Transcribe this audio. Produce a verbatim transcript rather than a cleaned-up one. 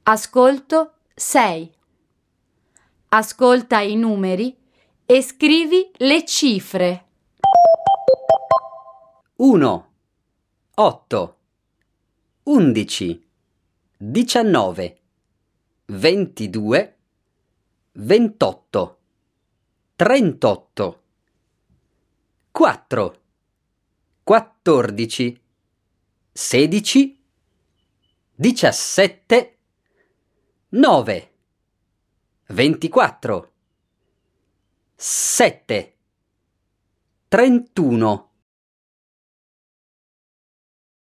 Ascolto sei. Ascolta i numeri e scrivi le cifre. uno, otto, undici, diciannove, ventidue, ventotto, trentotto, quattro, quattordici, sedici, diciassette, nove, ventiquattro, sette, trentuno,